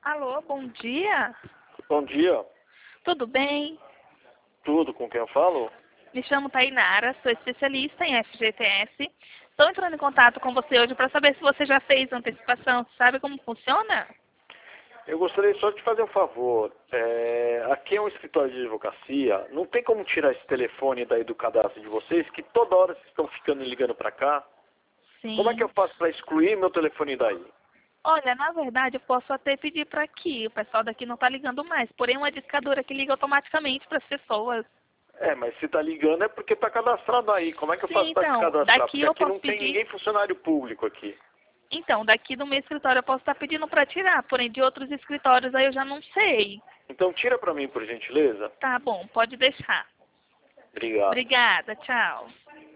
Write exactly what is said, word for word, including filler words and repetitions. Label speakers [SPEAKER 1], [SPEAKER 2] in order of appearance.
[SPEAKER 1] Alô, bom dia.
[SPEAKER 2] Bom dia.
[SPEAKER 1] Tudo bem?
[SPEAKER 2] Tudo com quem eu falo?
[SPEAKER 1] Me chamo Tainara, sou especialista em F G T S. Estou entrando em contato com você hoje para saber se você já fez antecipação. Sabe como funciona?
[SPEAKER 2] Eu gostaria só de fazer um favor. É, aqui é um escritório de advocacia. Não tem como tirar esse telefone daí do cadastro de vocês, que toda hora vocês estão ficando ligando para cá.
[SPEAKER 1] Sim.
[SPEAKER 2] Como é que eu faço para excluir meu telefone daí?
[SPEAKER 1] Olha, na verdade, eu posso até pedir para aqui. O pessoal daqui não está ligando mais. Porém, uma discadora que liga automaticamente para as pessoas.
[SPEAKER 2] É, mas se tá ligando é porque tá cadastrado aí. Como é que eu
[SPEAKER 1] Sim,
[SPEAKER 2] faço para
[SPEAKER 1] então,
[SPEAKER 2] descadastrar?
[SPEAKER 1] daqui
[SPEAKER 2] Porque
[SPEAKER 1] eu
[SPEAKER 2] aqui
[SPEAKER 1] posso
[SPEAKER 2] não tem
[SPEAKER 1] pedir.
[SPEAKER 2] ninguém funcionário público aqui.
[SPEAKER 1] Então, daqui do meu escritório eu posso estar pedindo para tirar. Porém, de outros escritórios aí eu já não sei.
[SPEAKER 2] Então tira para mim, por gentileza.
[SPEAKER 1] Tá bom, pode deixar.
[SPEAKER 2] Obrigado.
[SPEAKER 1] Obrigada, tchau.